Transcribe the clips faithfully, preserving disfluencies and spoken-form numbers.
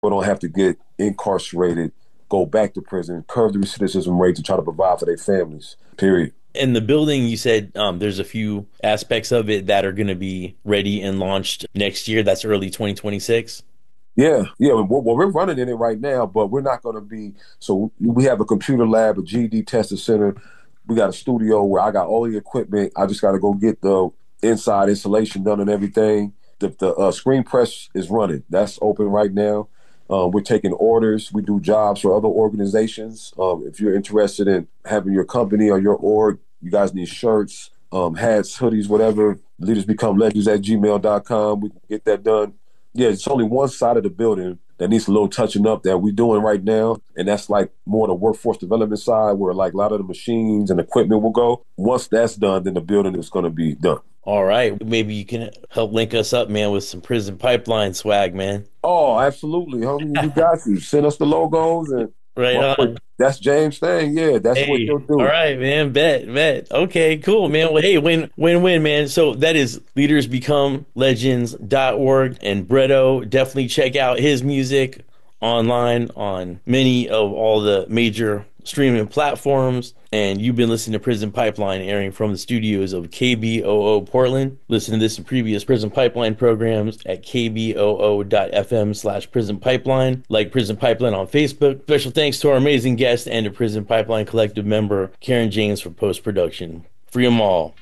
don't have to get incarcerated, go back to prison, curb the recidivism rate to try to provide for their families, period. In the building, you said um, there's a few aspects of it that are going to be ready and launched next year. That's early twenty twenty-six. Yeah, yeah. Well, well, we're running in it right now, but we're not going to be. So we have a computer lab, a G E D testing center. We got a studio where I got all the equipment. I just got to go get the inside installation done and everything. The, the uh, screen press is running. That's open right now. Um, we're taking orders. We do jobs for other organizations. Um, if you're interested in having your company or your org, you guys need shirts, um, hats, hoodies, whatever. Leaders Become Legends at gmail dot com. We can get that done. Yeah, it's only one side of the building that needs a little touching up that we're doing right now. And that's like more the workforce development side where like a lot of the machines and equipment will go. Once that's done, then the building is going to be done. All right. Maybe you can help link us up, man, with some Prison Pipeline swag, man. Oh, absolutely. Homie, we got you. Send us the logos and Right on. that's James' thing. Yeah, that's what Hey, he'll do. all right, man. Bet, bet. Okay, cool, man. Well, hey, win, win, win, man. So that is leaders become legends dot org. And Bretto, definitely check out his music online on many of all the major streaming platforms. And you've been listening to Prison Pipeline, airing from the studios of K B O O Portland. Listen to this and previous Prison Pipeline programs at k b o o dot f m slash prison pipeline. Like Prison Pipeline on Facebook. Special thanks to our amazing guest and a Prison Pipeline Collective member, Karen James, for post-production. Free them all.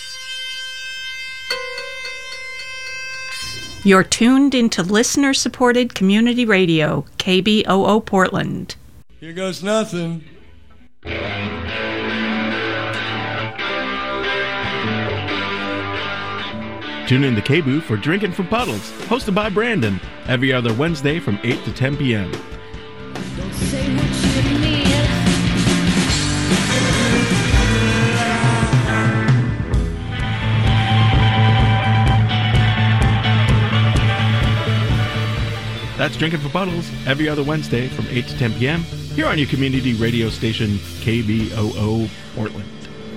You're tuned into listener-supported community radio, K B O O Portland. Here goes nothing. Tune in to K B O O for Drinking from Puddles, hosted by Brandon, every other Wednesday from eight to ten p.m. Don't say what you mean. That's Drinking for Puddles, every other Wednesday from eight to ten p.m. here on your community radio station, K B O O Portland.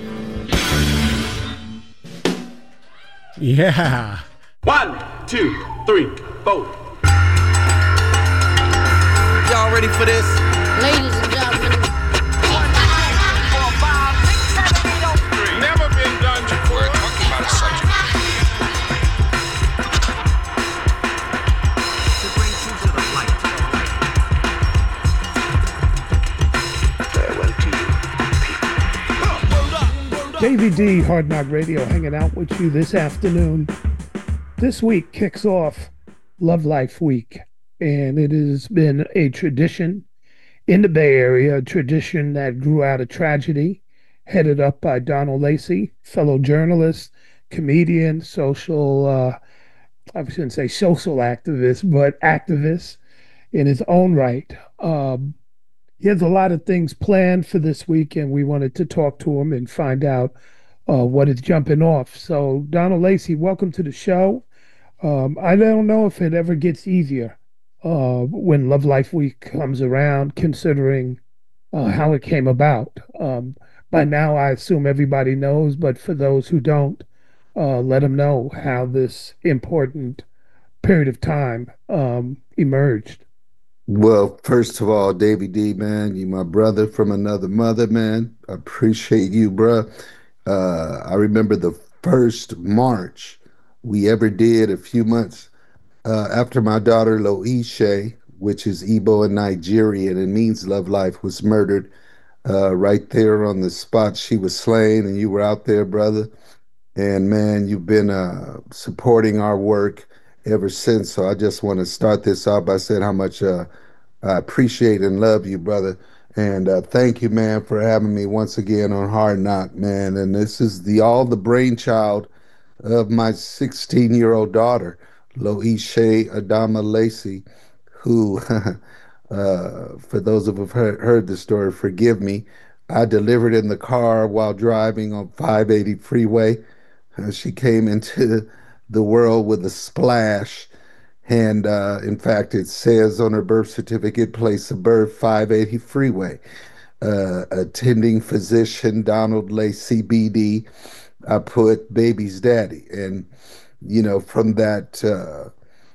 Yeah. One, two, three, four. Y'all ready for this? Ladies and gentlemen. Never been done before. We're talking about a subject. To bring you to the light. Farewell to you, people. Davey D, Hard Knock Radio, hanging out with you this afternoon. This week kicks off Love Life Week, and it has been a tradition in the Bay Area, a tradition that grew out of tragedy, headed up by Donald Lacey, fellow journalist, comedian, social, uh, I shouldn't say social activist, but activist in his own right. Um, he has a lot of things planned for this week, and we wanted to talk to him and find out uh, what is jumping off. So, Donald Lacey, welcome to the show. Um, I don't know if it ever gets easier uh, when Love Life Week comes around, considering uh, how it came about. Um, by now, I assume everybody knows, but for those who don't, uh, let them know how this important period of time um, emerged. Well, first of all, Davey D, man, you my brother from another mother, man. I appreciate you, bruh. Uh, I remember the first march we ever did a few months uh, after my daughter Loisha, which is Igbo in Nigeria, and it means love life, was murdered uh, right there on the spot she was slain, and you were out there, brother. And man, you've been uh, supporting our work ever since. So I just want to start this off by saying how much uh, I appreciate and love you, brother. And uh, thank you, man, for having me once again on Hard Knock, man. And this is the all the brainchild of my sixteen-year-old daughter, Loisha Adama Lacey, who, uh, for those of you who've heard, heard the story, forgive me, I delivered in the car while driving on five eighty freeway. Uh, she came into the world with a splash. And uh, in fact, it says on her birth certificate, place of birth, five eighty freeway. Uh, attending physician, Donald Lacey, B D. I put baby's daddy. And, you know, from that uh,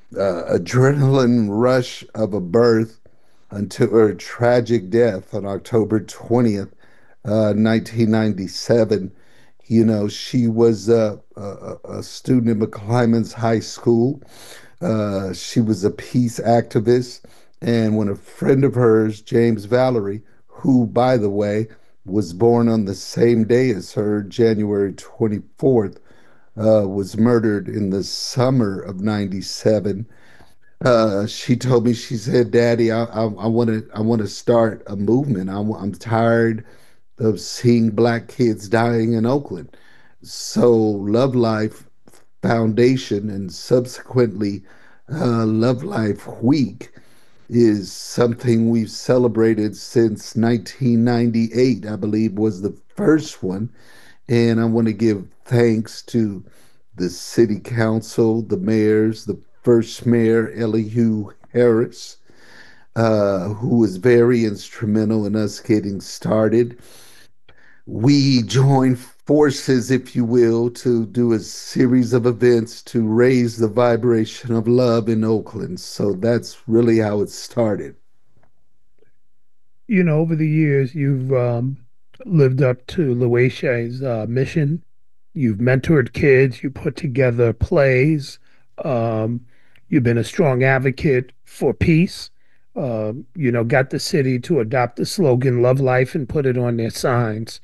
uh, adrenaline rush of a birth until her tragic death on October twentieth, uh, nineteen ninety-seven. You know, she was a, a, a student at McClymonds High School. Uh, she was a peace activist. And when a friend of hers, James Valerie, who, by the way, was born on the same day as her, January twenty-fourth, uh, was murdered in the summer of ninety-seven. Uh, she told me, she said, "Daddy, I I want to I want to start a movement. I'm I'm tired of seeing black kids dying in Oakland." So Love Life Foundation and subsequently uh, Love Life Week is something we've celebrated since nineteen ninety-eight, I believe was the first one. And I want to give thanks to the city council, the mayors, the first mayor, Elihu Harris, uh, who was very instrumental in us getting started. We joined forces, if you will, to do a series of events to raise the vibration of love in Oakland. So that's really how it started. You know, over the years, you've um, lived up to Luecia's uh, mission. You've mentored kids, you put together plays, um, you've been a strong advocate for peace. Uh, you know, got the city to adopt the slogan "Love Life" and put it on their signs.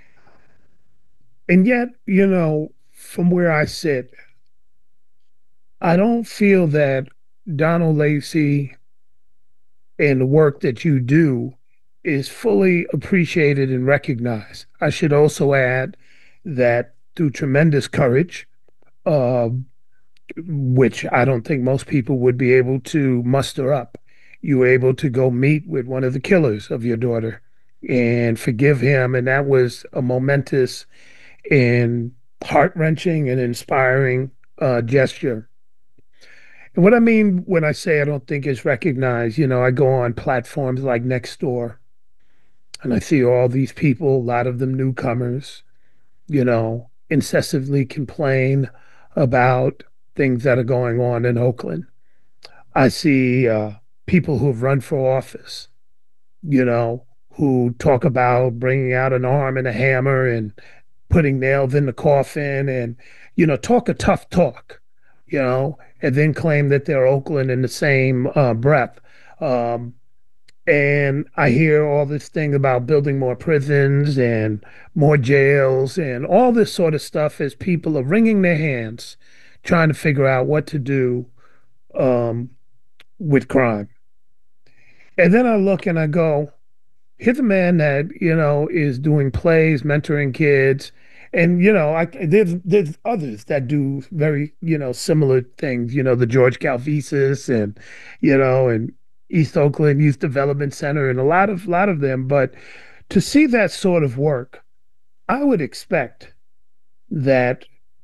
And yet, you know, from where I sit, I don't feel that Donald Lacey and the work that you do is fully appreciated and recognized. I should also add that through tremendous courage, uh, which I don't think most people would be able to muster up, you were able to go meet with one of the killers of your daughter and forgive him. And that was a momentous and heart wrenching and inspiring uh, gesture. And what I mean when I say I don't think it's recognized, you know, I go on platforms like Nextdoor and I see all these people, a lot of them newcomers, you know, incessantly complain about things that are going on in Oakland. I see uh, people who've run for office, you know, who talk about bringing out an arm and a hammer and putting nails in the coffin and, you know, talk a tough talk, you know, and then claim that they're Oakland in the same uh, breath. Um, and I hear all this thing about building more prisons and more jails and all this sort of stuff as people are wringing their hands trying to figure out what to do um, with crime. And then I look and I go, here's a man that, you know, is doing plays, mentoring kids. And, you know, I, there's there's others that do very, you know, similar things, you know, the George Calvisis and, you know, and East Oakland Youth Development Center and a lot of lot of them. But to see that sort of work, I would expect that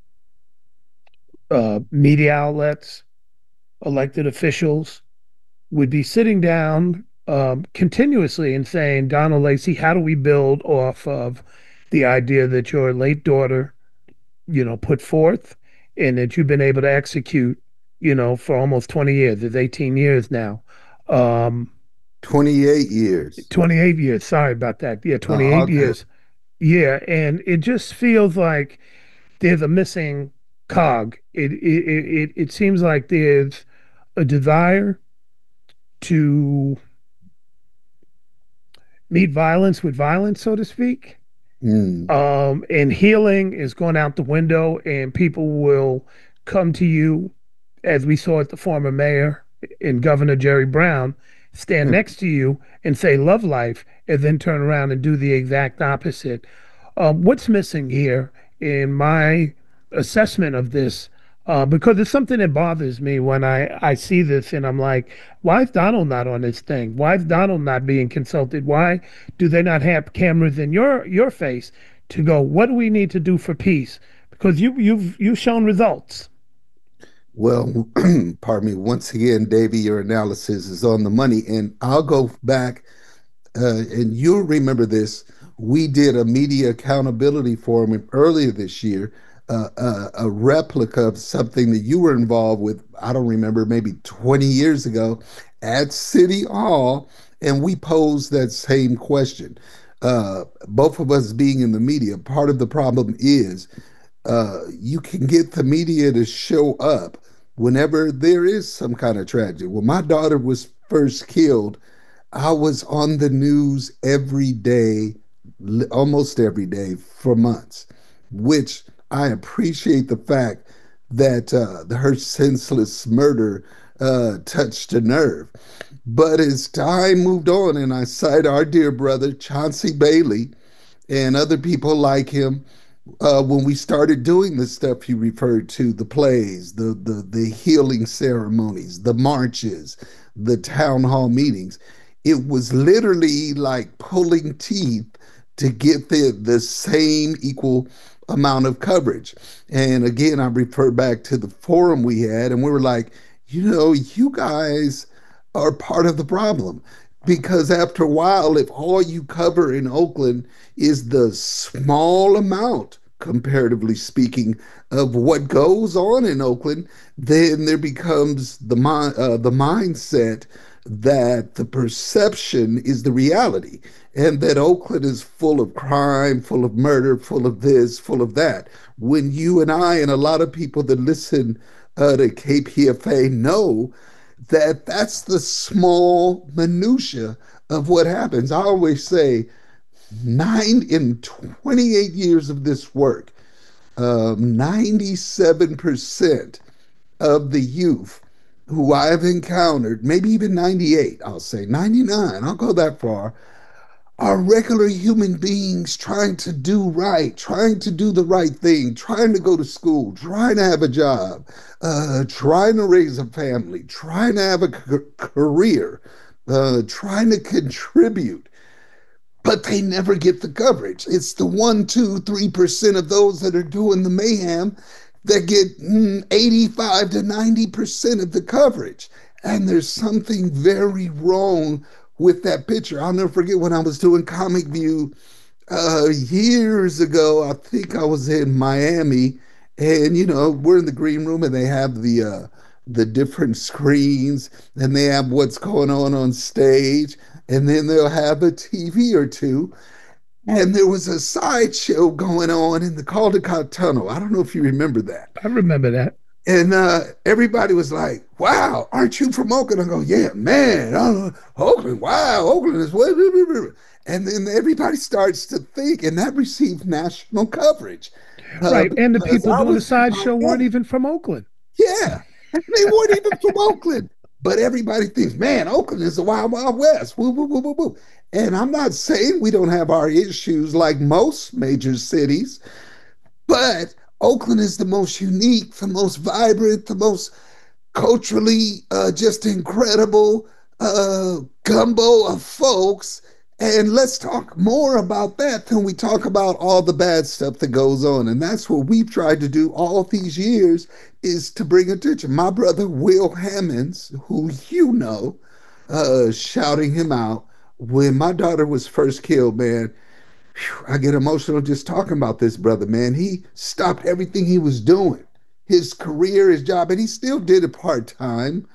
uh, media outlets, elected officials would be sitting down um, continuously and saying, Donald Lacey, how do we build off of the idea that your late daughter, you know, put forth and that you've been able to execute, you know, for almost twenty years. It's eighteen years now. Um, twenty-eight years. twenty-eight years. Sorry about that. Yeah, twenty-eight Uh, okay. years. Yeah. And it just feels like there's a missing cog. It, it, it, it seems like there's a desire to meet violence with violence, so to speak. Mm. Um, and healing is going out the window, and people will come to you, as we saw at the former mayor and Governor Jerry Brown, stand Mm. next to you and say, love life, and then turn around and do the exact opposite. Um, what's missing here in my assessment of this? Uh, because it's something that bothers me when I, I see this and I'm like, why is Donald not on this thing? Why is Donald not being consulted? Why do they not have cameras in your your face to go, what do we need to do for peace? Because you you've you've shown results. Well, pardon me. Once again, Davey, your analysis is on the money. And I'll go back, uh, and you'll remember this. We did a media accountability forum earlier this year a, a, a replica of something that you were involved with, I don't remember, maybe twenty years ago at City Hall, and we posed that same question. Uh, both of us being in the media, part of the problem is uh, you can get the media to show up whenever there is some kind of tragedy. When my daughter was first killed, I was on the news every day, li- almost every day for months, which I appreciate the fact that uh, the, her senseless murder uh, touched a nerve. But as time moved on, and I cite our dear brother, Chauncey Bailey, and other people like him, uh, when we started doing the stuff you referred to, the plays, the, the, the healing ceremonies, the marches, the town hall meetings, it was literally like pulling teeth to get the, the same equal amount of coverage. And again, I refer back to the forum we had, and we were like, you know, you guys are part of the problem. Because after a while, if all you cover in Oakland is the small amount, comparatively speaking, of what goes on in Oakland, then there becomes the mi- uh, the mindset that the perception is the reality, and that Oakland is full of crime, full of murder, full of this, full of that. When you and I and a lot of people that listen uh, to K P F A know that that's the small minutia of what happens. I always say, nine in twenty-eight years of this work, um, ninety-seven percent of the youth who I've encountered, maybe even ninety-eight, I'll say ninety-nine, I'll go that far, are regular human beings trying to do right, trying to do the right thing, trying to go to school, trying to have a job, uh, trying to raise a family, trying to have a c- career, uh, trying to contribute, but they never get the coverage. It's the one, two, three percent of those that are doing the mayhem that get mm, eighty-five to ninety percent of the coverage. And there's something very wrong with that picture. I'll never forget when I was doing Comic View uh, years ago. I think I was in Miami, and you know, we're in the green room, and they have the uh, the different screens, and they have what's going on on stage, and then they'll have a T V or two. And there was a sideshow going on in the Caldecott Tunnel. I don't know if you remember that. I remember that. And uh, everybody was like, wow, aren't you from Oakland? I go, yeah, man, uh, Oakland, wow, Oakland is what? And then everybody starts to think, and that received national coverage. Right, uh, and the people doing was, the sideshow weren't even from Oakland. Yeah, they weren't even from Oakland. But everybody thinks, man, Oakland is the Wild Wild West. Woo, woo, woo, woo, woo. And I'm not saying we don't have our issues like most major cities, but Oakland is the most unique, the most vibrant, the most culturally uh, just incredible uh, gumbo of folks. And let's talk more about that than we talk about all the bad stuff that goes on. And that's what we've tried to do all these years, is to bring attention. My brother, Will Hammonds, who you know, uh, shouting him out, when my daughter was first killed, man, whew, I get emotional just talking about this brother, man. He stopped everything he was doing, his career, his job, and he still did it part-time.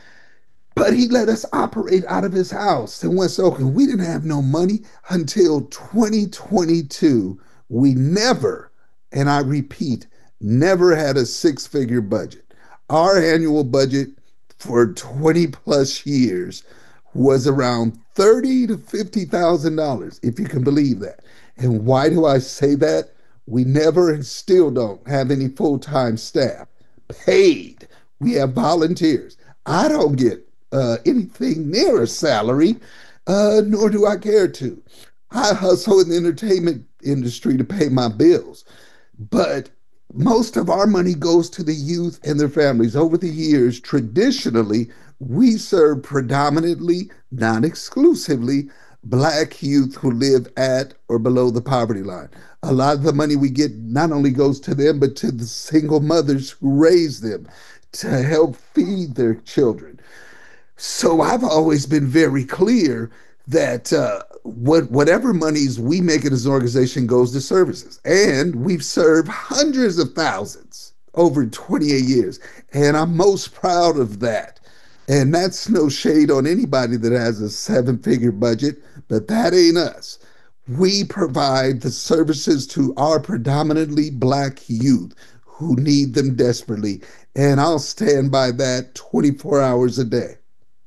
But he let us operate out of his house in West Oakland. We didn't have no money until twenty twenty-two. We never, and I repeat, never had a six-figure budget. Our annual budget for twenty plus years was around thirty to fifty thousand dollars, if you can believe that. And why do I say that? We never and still don't have any full-time staff paid. We have volunteers. I don't get uh, anything near a salary, uh, nor do I care to. I hustle in the entertainment industry to pay my bills, but most of our money goes to the youth and their families. Over the years, traditionally, we serve predominantly, not exclusively, Black youth who live at or below the poverty line. A lot of the money we get not only goes to them, but to the single mothers who raise them to help feed their children. So I've always been very clear that uh, what whatever monies we make in this organization goes to services. And we've served hundreds of thousands over twenty-eight years. And I'm most proud of that. And that's no shade on anybody that has a seven-figure budget, but that ain't us. We provide the services to our predominantly Black youth who need them desperately. And I'll stand by that twenty-four hours a day.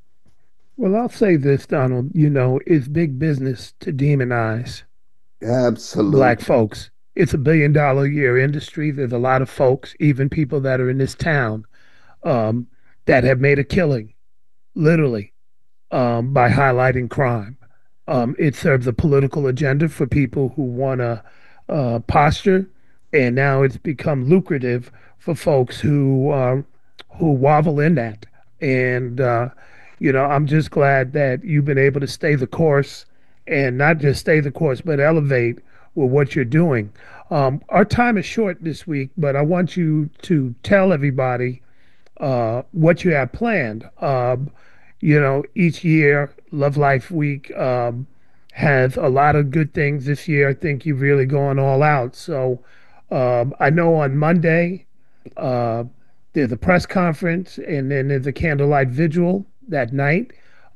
Well, I'll say this, Donald, you know, it's big business to demonize Absolutely. Black folks. It's a billion dollar a year industry. There's a lot of folks, even people that are in this town, um, that have made a killing, literally, um, by highlighting crime. Um, it serves a political agenda for people who want to uh, posture, and now it's become lucrative for folks who uh, who waddle in that. And uh, you know, I'm just glad that you've been able to stay the course, and not just stay the course, but elevate with what you're doing. Um, our time is short this week, but I want you to tell everybody uh, what you have planned. Um, you know, each year, Love Life Week um, has a lot of good things. This year, I think you've really gone all out. So um, I know on Monday, uh, there's a press conference, and then there's a candlelight vigil that night,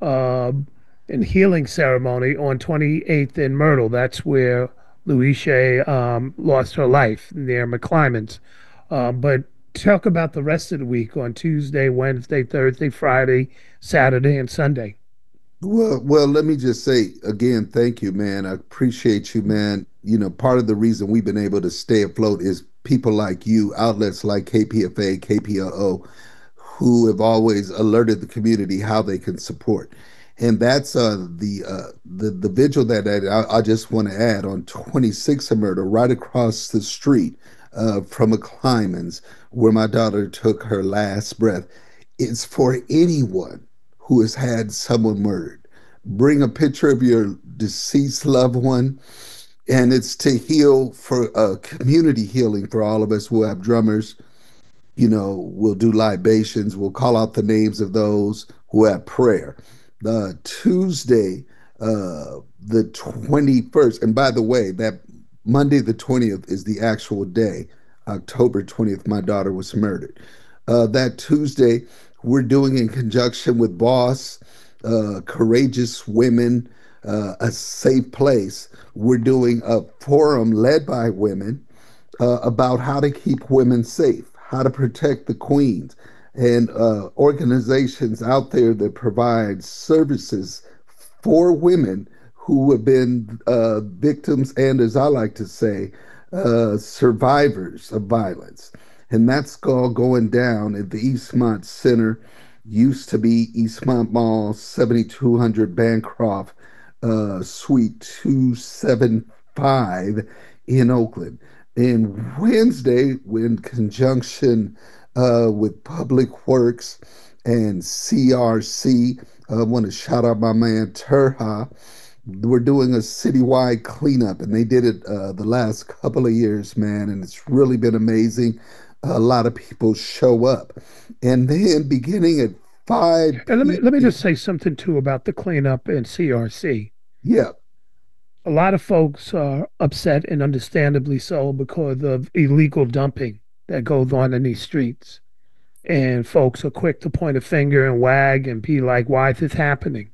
um, and healing ceremony on twenty-eighth in Myrtle. That's where Louise um, lost her life near McClymonds. Uh, but talk about the rest of the week on Tuesday, Wednesday, Thursday, Friday, Saturday, and Sunday. Well, well, let me just say again, thank you, man. I appreciate you, man. You know, part of the reason we've been able to stay afloat is people like you, outlets like K P F A, K P L O, who have always alerted the community how they can support. And that's uh, the uh, the the vigil that I, I just want to add on twenty-sixth of Myrtle, right across the street uh, from McClymonds, where my daughter took her last breath. It's for anyone who has had someone murdered. Bring a picture of your deceased loved one, and it's to heal for uh, community healing for all of us who have drummers. You know, we'll do libations. We'll call out the names of those who have prayer. The Tuesday, uh, the twenty-first, and by the way, that Monday the twentieth is the actual day. October twentieth, my daughter was murdered. Uh, that Tuesday, we're doing in conjunction with Boss, uh, Courageous Women, uh, A Safe Place. We're doing a forum led by women uh, about how to keep women safe, how to protect the queens, and uh, organizations out there that provide services for women who have been uh, victims and, as I like to say, uh, survivors of violence. And that's all going down at the Eastmont Center, used to be Eastmont Mall, seventy-two hundred Bancroft, uh, Suite two seventy-five in Oakland. And Wednesday, in conjunction uh, with Public Works and C R C, I want to shout out my man Terha. We're doing a citywide cleanup, and they did it uh, the last couple of years, man, and it's really been amazing. A lot of people show up. And then beginning at five. And let me let me just say something too about the cleanup and C R C. Yeah. A lot of folks are upset, and understandably so, because of illegal dumping that goes on in these streets. And folks are quick to point a finger and wag and be like, why is this happening?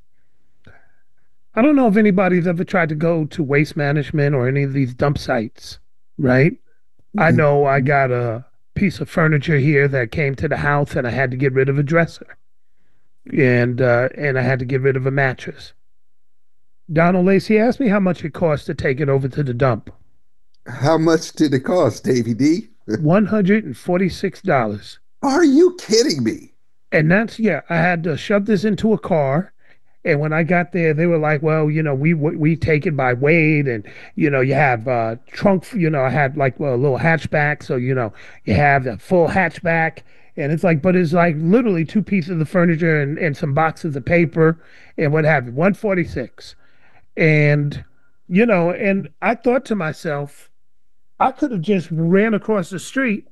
I don't know if anybody's ever tried to go to Waste Management or any of these dump sites, right? Mm-hmm. I know I got a piece of furniture here that came to the house, and I had to get rid of a dresser, and uh, and I had to get rid of a mattress. Donald Lacey asked me how much it cost to take it over to the dump. How much did it cost, Davey D? one hundred forty-six dollars. Are you kidding me? And that's, yeah, I had to shove this into a car. And when I got there, they were like, well, you know, we we take it by weight, and, you know, you have uh trunk, you know, I had like well, a little hatchback. So, you know, you have a full hatchback, and it's like, but it's like literally two pieces of furniture and, and some boxes of paper and what have you, one forty-six. And, you know, and I thought to myself, I could have just ran across the street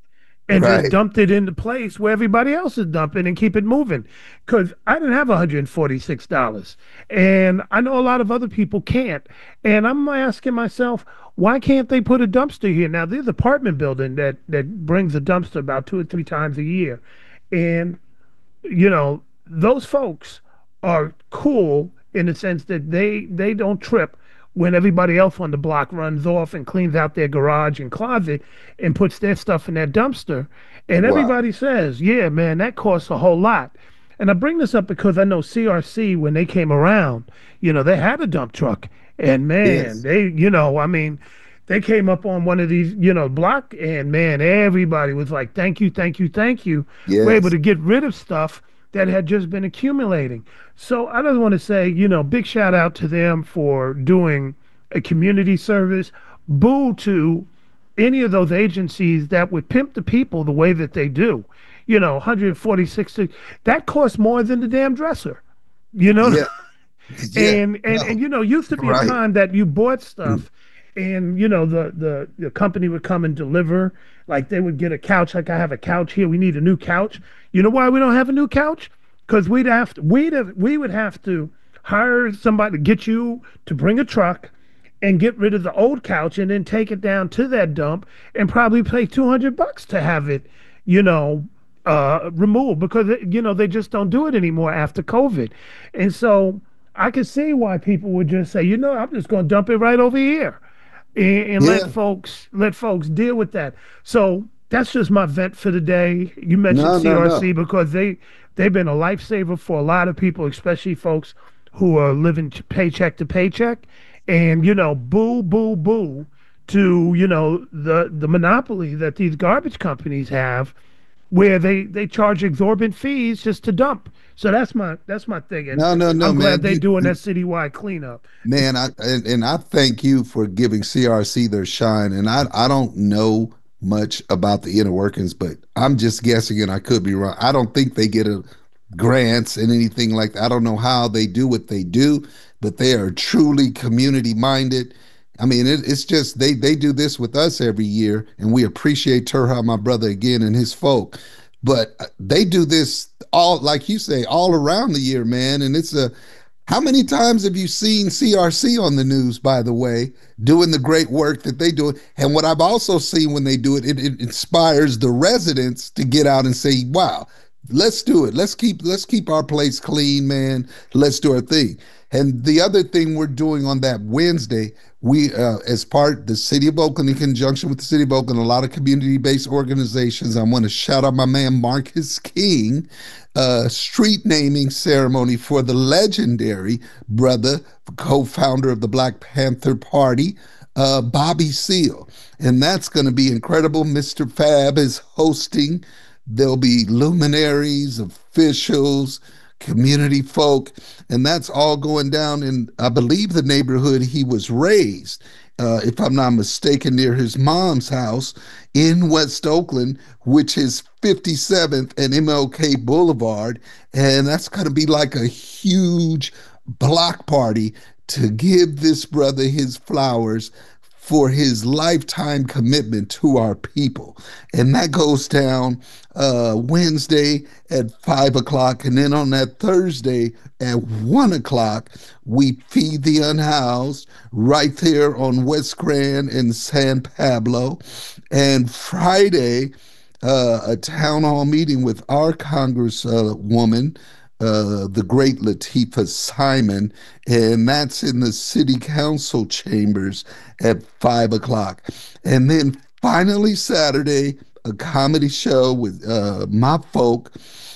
and just Right. dumped it into place where everybody else is dumping and keep it moving. Because I didn't have one hundred forty-six dollars. And I know a lot of other people can't. And I'm asking myself, why can't they put a dumpster here? Now, there's an apartment building that, that brings a dumpster about two or three times a year. And, you know, those folks are cool in the sense that they, they don't trip when everybody else on the block runs off and cleans out their garage and closet and puts their stuff in their dumpster. And Wow. everybody says, yeah, man, that costs a whole lot. And I bring this up because I know C R C, when they came around, you know, they had a dump truck. And man, Yes. they, you know, I mean, they came up on one of these, you know, block, and man, everybody was like, thank you, thank you, thank you. We're able Yes. to get rid of stuff that had just been accumulating. So I just want to say, you know, big shout out to them for doing a community service. Boo to any of those agencies that would pimp the people the way that they do. You know, one hundred forty-six, that costs more than the damn dresser. You know, Yeah. Yeah. and and, No. and you know, used to be Right. a time that you bought stuff and you know the, the the company would come and deliver. Like they would get a couch, like I have a couch here, we need a new couch. You know why we don't have a new couch? Because we'd have to we'd have, we would have to hire somebody to get you to bring a truck and get rid of the old couch and then take it down to that dump and probably pay two hundred bucks to have it, you know, uh, removed, because, you know, they just don't do it anymore after COVID. And so I could see why people would just say, you know, I'm just going to dump it right over here and, and Yeah. let folks, let folks deal with that. So that's just my vent for the day. You mentioned No, no, no. C R C because they, they've been a lifesaver for a lot of people, especially folks who are living paycheck to paycheck. And, you know, boo, boo, boo to, you know, the, the monopoly that these garbage companies have where they, they charge exorbitant fees just to dump. So that's my that's my thing. And No, no, no, I'm glad man. they're You- doing you- that citywide cleanup. Man, I and, and I thank you for giving C R C their shine. And I I don't know much about the inner workings, but I'm just guessing, and I could be wrong. I don't think they get a grants and anything like that. I don't know how they do what they do, but they are truly community minded. I mean, it, it's just they they do this with us every year, and we appreciate Turha, my brother, again, and his folk. But uh, they do this all, like you say, all around the year, man. And it's a how many times have you seen C R C on the news, by the way, doing the great work that they do? And what I've also seen when they do it, it, it inspires the residents to get out and say, wow, let's do it. Let's keep let's keep our place clean, man. Let's do our thing. And the other thing we're doing on that Wednesday, we, uh, as part the City of Oakland, in conjunction with the City of Oakland, a lot of community-based organizations. I want to shout out my man Marcus King, uh, street naming ceremony for the legendary brother, co-founder of the Black Panther Party, uh, Bobby Seale, and that's going to be incredible. Mister Fab is hosting. There'll be luminaries, officials, community folk, and that's all going down in, I believe, the neighborhood he was raised, uh, if I'm not mistaken, near his mom's house in West Oakland, which is fifty-seventh and M L K Boulevard, and that's going to be like a huge block party to give this brother his flowers for his lifetime commitment to our people. And that goes down uh, Wednesday at five o'clock. And then on that Thursday at one o'clock, we feed the unhoused right there on West Grand and San Pablo. And Friday, uh, a town hall meeting with our Congresswoman, uh, Uh, the great Latifah Simon, and that's in the city council chambers at five o'clock. And then finally Saturday, a comedy show with uh, my folk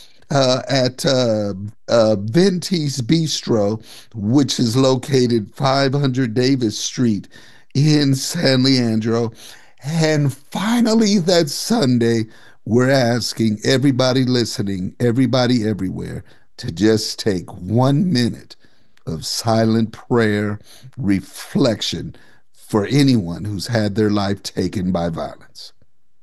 uh, at uh, uh, Venti's Bistro, which is located five hundred Davis Street in San Leandro. And finally that Sunday, we're asking everybody listening, everybody everywhere, to just take one minute of silent prayer, reflection for anyone who's had their life taken by violence.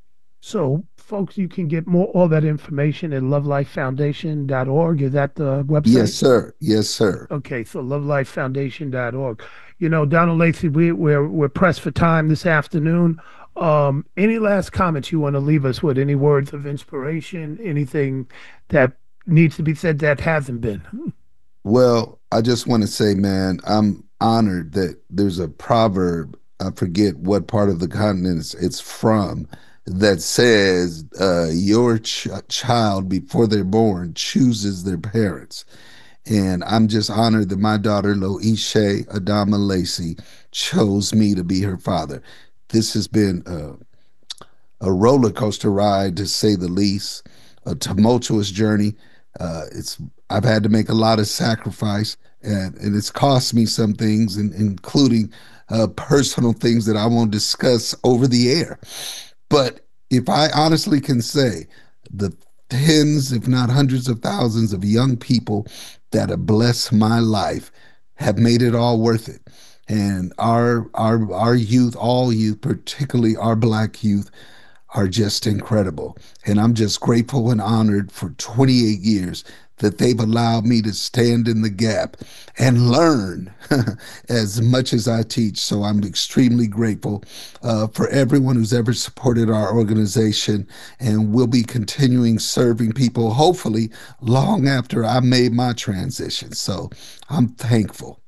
So, folks, you can get more all that information at love life foundation dot org. Is that the website? Yes, sir. Yes, sir. Okay, so love life foundation dot org. You know, Donald Lacey, we, we're we're pressed for time this afternoon. Um, any last comments you want to leave us with? Any words of inspiration? Anything that needs to be said that hasn't been? Well, I just want to say, man, I'm honored that there's a proverb, I forget what part of the continent it's, it's from, that says uh, your ch- child before they're born chooses their parents. And I'm just honored that my daughter, Loisha Adama Lacey, chose me to be her father. This has been a, a roller coaster ride, to say the least, a tumultuous journey. Uh, it's I've had to make a lot of sacrifice, and, and it's cost me some things, in, including uh, personal things that I won't discuss over the air. But if I honestly can say, the tens, if not hundreds of thousands of young people that have blessed my life have made it all worth it. And our our our youth, all youth, particularly our Black youth, are just incredible. And I'm just grateful and honored for twenty-eight years that they've allowed me to stand in the gap and learn as much as I teach. So I'm extremely grateful uh, for everyone who's ever supported our organization, and we'll be continuing serving people, hopefully long after I made my transition. So I'm thankful.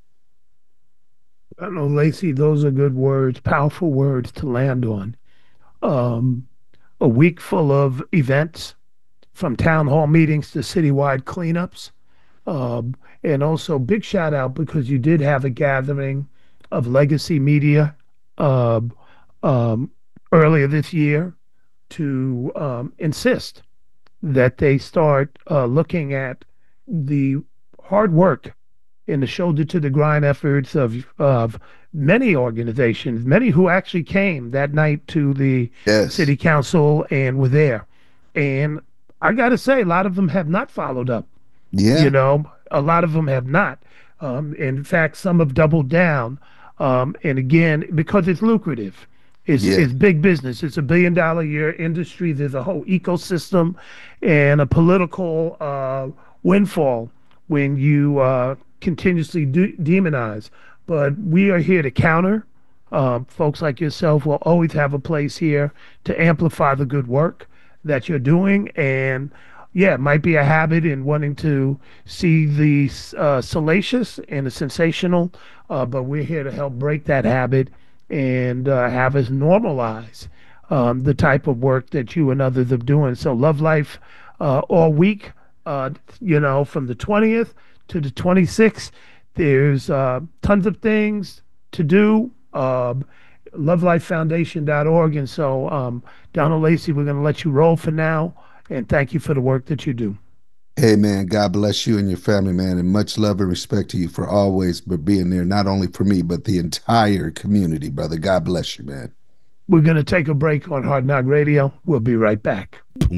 I know, Lacey, those are good words, powerful words to land on. Um, a week full of events, from town hall meetings to citywide cleanups. Um, and also, big shout out because you did have a gathering of legacy media uh, um, earlier this year to um, insist that they start uh, looking at the hard work and the shoulder to the grind efforts of of many organizations, many who actually came that night to the Yes. city council and were there. And I got to say, a lot of them have not followed up. Yeah. You know, a lot of them have not. Um, in fact, some have doubled down. Um, and again, because it's lucrative, it's, Yeah. it's big business. It's a billion dollar a year industry. There's a whole ecosystem and a political uh, windfall when you uh, continuously de- demonize. But we are here to counter. Um, folks like yourself will always have a place here to amplify the good work that you're doing. And yeah, it might be a habit in wanting to see the uh, salacious and the sensational, uh, but we're here to help break that habit and uh, have us normalize um, the type of work that you and others are doing. So Love Life uh, all week, uh, you know, from the twentieth to the twenty-sixth, there's uh, tons of things to do. Uh, love life foundation dot org. And so, um, Donald Lacey, we're going to let you roll for now. And thank you for the work that you do. Hey, man, God bless you and your family, man. And much love and respect to you for always being there, not only for me, but the entire community, brother. God bless you, man. We're going to take a break on Hard Knock Radio. We'll be right back.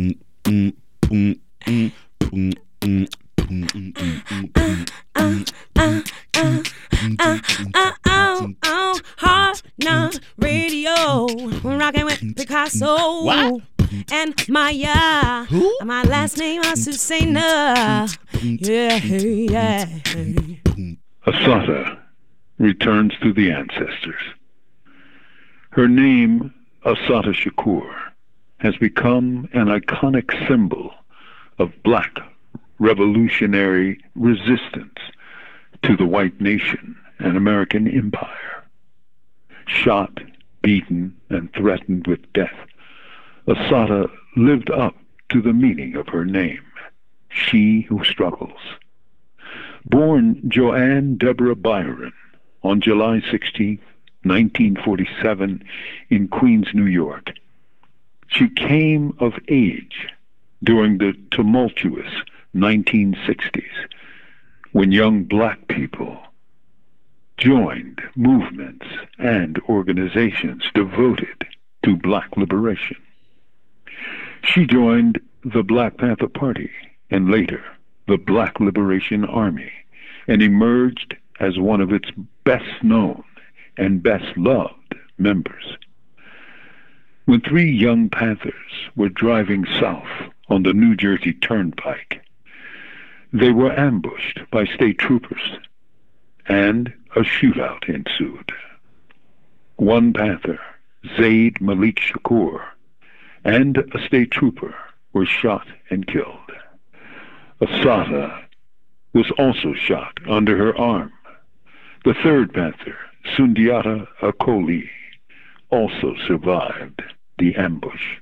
Hard Knock Radio, rocking with Picasso. What? And Maya. Who? My last name is Susanna. Yeah, yeah. Assata returns to the ancestors. Her name, Assata Shakur, has become an iconic symbol of black revolutionary resistance to the white nation and American empire. Shot, beaten, and threatened with death, Assata lived up to the meaning of her name, she who struggles. Born Joanne Deborah Byron on July sixteenth, nineteen forty-seven, in Queens, New York, she came of age during the tumultuous nineteen sixties, when young black people joined movements and organizations devoted to black liberation. She joined the Black Panther Party and later the Black Liberation Army, and emerged as one of its best known and best loved members. When three young Panthers were driving south on the New Jersey Turnpike, they were ambushed by state troopers, and a shootout ensued. One Panther Zaid Malik Shakur, and a state trooper were shot and killed. Assata was also shot under her arm. The third Panther, Sundiata Acoli, also survived the ambush.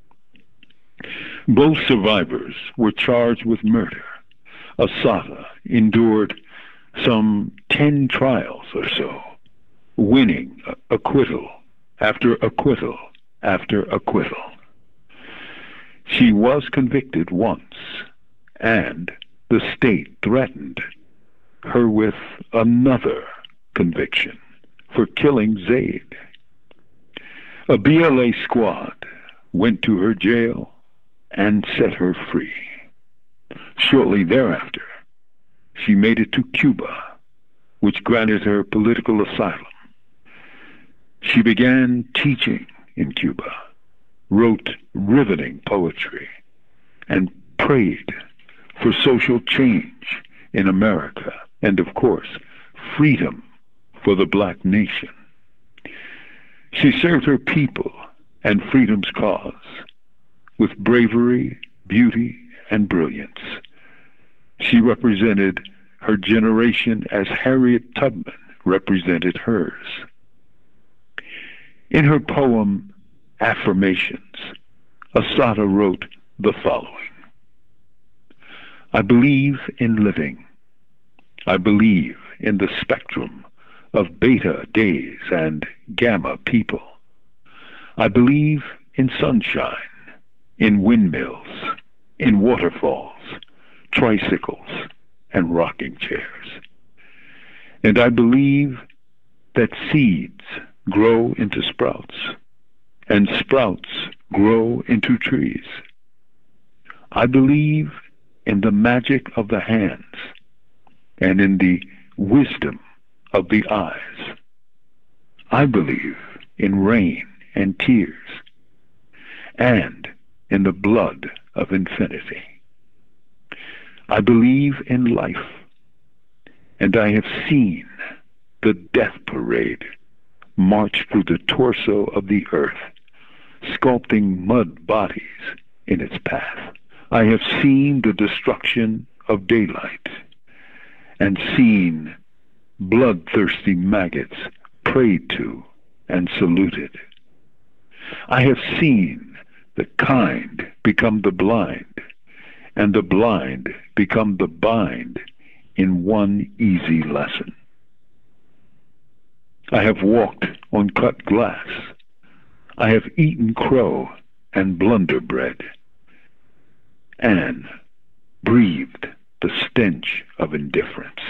Both survivors were charged with murder. Assata endured some ten trials or so, winning acquittal after acquittal after acquittal. She was convicted once, and the state threatened her with another conviction for killing Zaid. A B L A squad went to her jail and set her free. Shortly thereafter, she made it to Cuba, which granted her political asylum. She began teaching in Cuba, wrote riveting poetry, and prayed for social change in America and, of course, freedom for the black nation. She served her people and freedom's cause with bravery, beauty, and brilliance. She represented her generation as Harriet Tubman represented hers. In her poem, Affirmations, Assata wrote the following: I believe in living. I believe in the spectrum of beta days and gamma people. I believe in sunshine, in windmills, in waterfalls, tricycles, and rocking chairs. And I believe that seeds grow into sprouts, and sprouts grow into trees. I believe in the magic of the hands, and in the wisdom of the eyes. I believe in rain and tears, and in the blood of infinity. I believe in life, and I have seen the death parade march through the torso of the earth, sculpting mud bodies in its path. I have seen the destruction of daylight, and seen bloodthirsty maggots prayed to and saluted. I have seen the kind become the blind, and the blind become the bind in one easy lesson. I have walked on cut glass. I have eaten crow and blunder bread, and breathed the stench of indifference.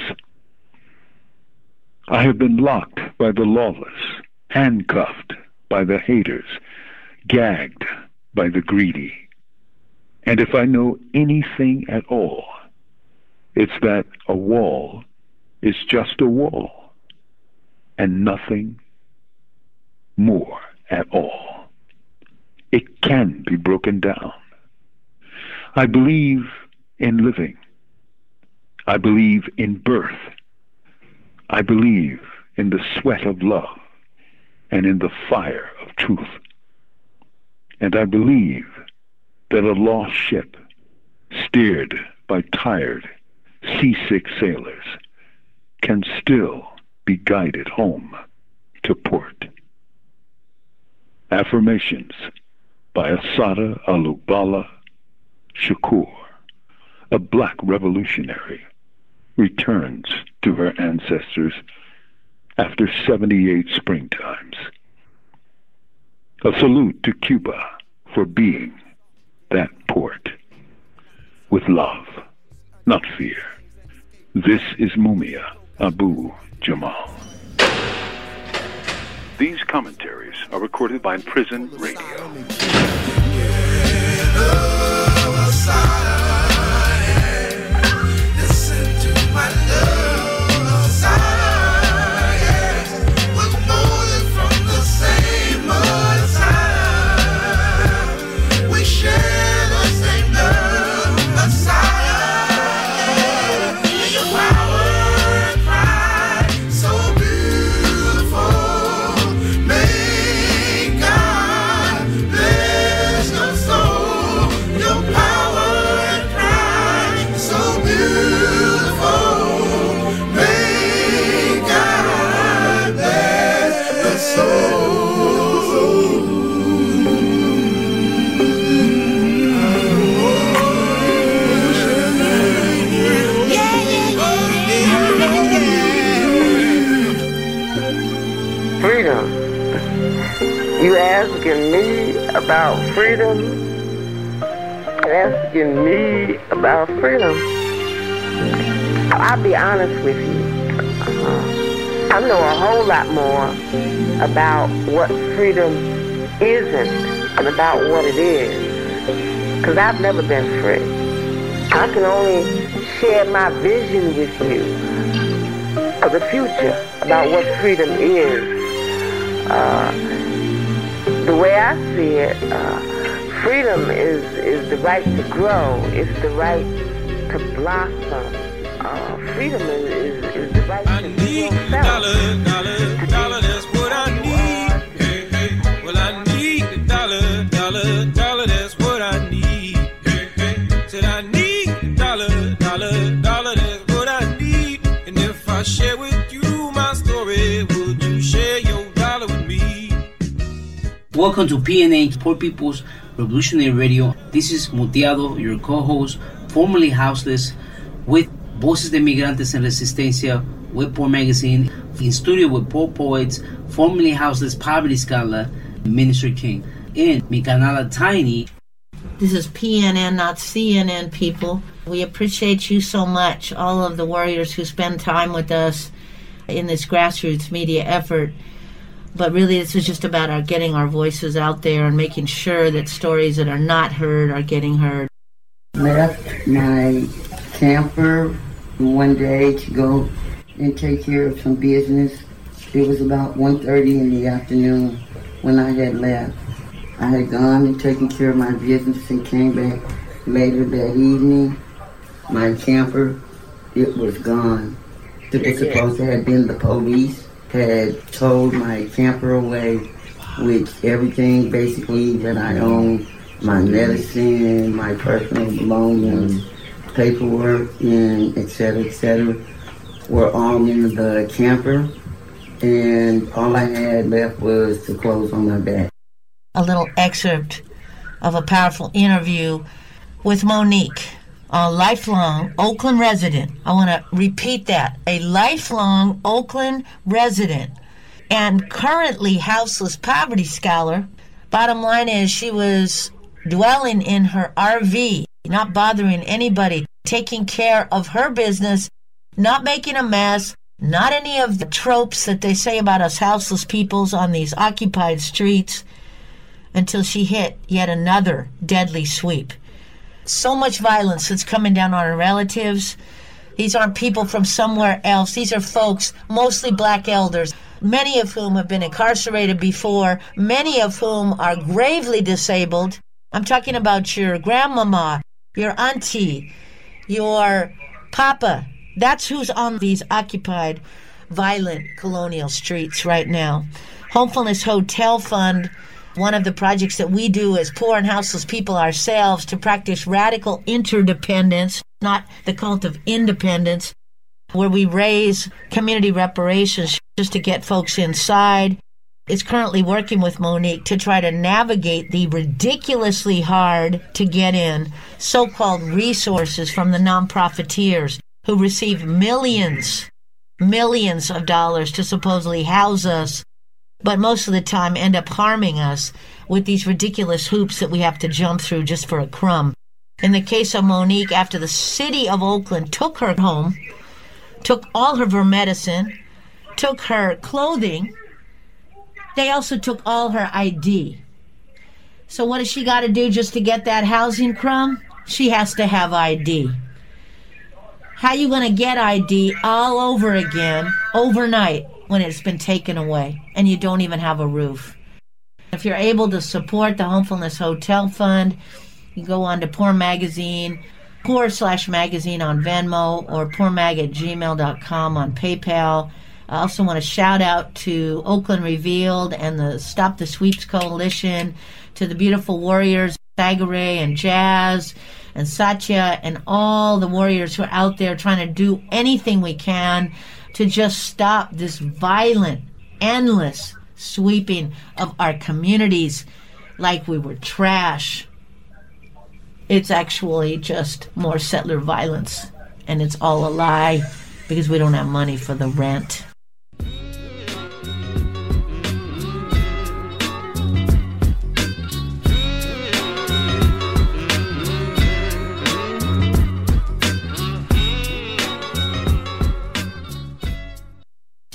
I have been locked by the lawless, handcuffed by the haters, gagged by the greedy. And if I know anything at all, it's that a wall is just a wall, and nothing more at all. It can be broken down. I believe in living. I believe in birth. I believe in the sweat of love and in the fire of truth. And I believe that a lost ship, steered by tired, seasick sailors, can still be guided home to port. Affirmations by Assata Alubala Shakur, a black revolutionary, returns to her ancestors after seventy-eight springtimes. A salute to Cuba for being that port. With love, not fear. This is Mumia Abu Jamal. These commentaries are recorded by Prison Radio. Make freedom. You asking me about freedom? Asking me about freedom? I'll be honest with you. Uh, I know a whole lot more about what freedom isn't and about what it is. Because I've never been free. I can only share my vision with you of the future about what freedom is. Uh, the way I see it, uh, freedom is, is the right to grow. It's the right to blossom. Uh, freedom is, is, is the right to be yourself. Dollar, dollar, dollar, that's what I need. Hey, hey. Well, I need the dollar, dollar, dollar, that's what I need. Hey, hey. Said I need the dollar, dollar, dollar, that's what I need. And if I share with you my story, would you share your dollar with me? Welcome to P N A, Poor People's Revolutionary Radio. This is Muteado, your co-host, formerly houseless, with Voces de Migrantes en Resistencia, with Poor Magazine, in studio with Poor Poets, formerly houseless Poverty Scholar, Minister King, and mi canala Tiny. This is P N N, not C N N, people. We appreciate you so much, all of the warriors who spend time with us in this grassroots media effort. But really, this is just about our getting our voices out there and making sure that stories that are not heard are getting heard. Left my camper one day to go and take care of some business. It was about one thirty in the afternoon when I had left. I had gone and taken care of my business and came back later that evening. My camper, it was gone. It was supposed to have been the police. Had towed my camper away with everything basically that I own, my medicine, my personal belongings, paperwork, and et cetera, et cetera, were all in the camper, and all I had left was the clothes on my back. A little excerpt of a powerful interview with Monique, a lifelong Oakland resident. I want to repeat that. A lifelong Oakland resident and currently houseless poverty scholar. Bottom line is she was dwelling in her R V, not bothering anybody, taking care of her business, not making a mess, not any of the tropes that they say about us houseless peoples on these occupied streets, until she hit yet another deadly sweep. So much violence that's coming down on our relatives. These aren't people from somewhere else. These are folks, mostly black elders, many of whom have been incarcerated before, many of whom are gravely disabled. I'm talking about your grandmama, your auntie, your papa. That's who's on these occupied, violent colonial streets right now. Homefulness Hotel Fund, one of the projects that we do as poor and houseless people ourselves to practice radical interdependence, not the cult of independence, where we raise community reparations just to get folks inside, is currently working with Monique to try to navigate the ridiculously hard to get in so-called resources from the non-profiteers who receive millions, millions of dollars to supposedly house us, but most of the time end up harming us with these ridiculous hoops that we have to jump through just for a crumb. In the case of Monique, after the city of Oakland took her home, took all of her medicine, took her clothing, they also took all her I D. So what has she got to do just to get that housing crumb? She has to have I D. How you going to get I D all over again overnight when it's been taken away and you don't even have a roof? If you're able to support the Homefulness Hotel Fund, you go on to Poor Magazine, Poor slash magazine on Venmo, or poormag at gmail dot com on PayPal. I also want to shout out to Oakland Revealed and the Stop the Sweeps Coalition, to the beautiful warriors, Sagare and Jazz and Satya, and all the warriors who are out there trying to do anything we can to just stop this violent, endless sweeping of our communities like we were trash. It's actually just more settler violence, and it's all a lie because we don't have money for the rent.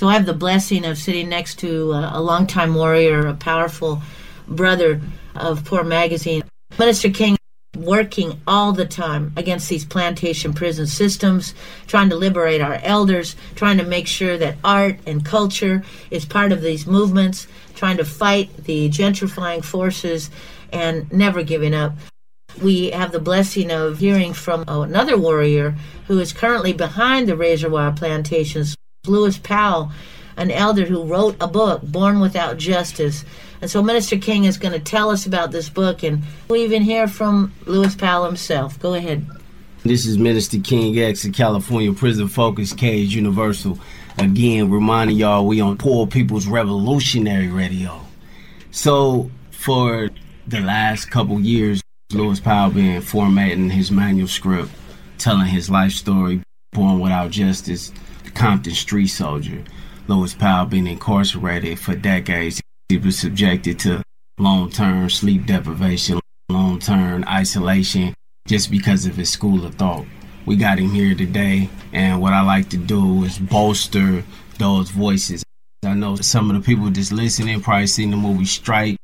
So I have the blessing of sitting next to a, a longtime warrior, a powerful brother of Poor Magazine. Minister King working all the time against these plantation prison systems, trying to liberate our elders, trying to make sure that art and culture is part of these movements, trying to fight the gentrifying forces, and never giving up. We have the blessing of hearing from another warrior who is currently behind the razor wire plantations, Lewis Powell, an elder who wrote a book, Born Without Justice. And so Minister King is going to tell us about this book, and we'll even hear from Lewis Powell himself. Go ahead. This is Minister King X of California Prison Focus Cage Universal. Again, reminding y'all we on Poor People's Revolutionary Radio. So for the last couple years, Lewis Powell been formatting his manuscript, telling his life story, Born Without Justice, the Compton street soldier. Lewis Powell been incarcerated for decades. He was subjected to long-term sleep deprivation, long-term isolation, just because of his school of thought. We got him here today, and what I like to do is bolster those voices. I know some of the people just listening probably seen the movie Strike,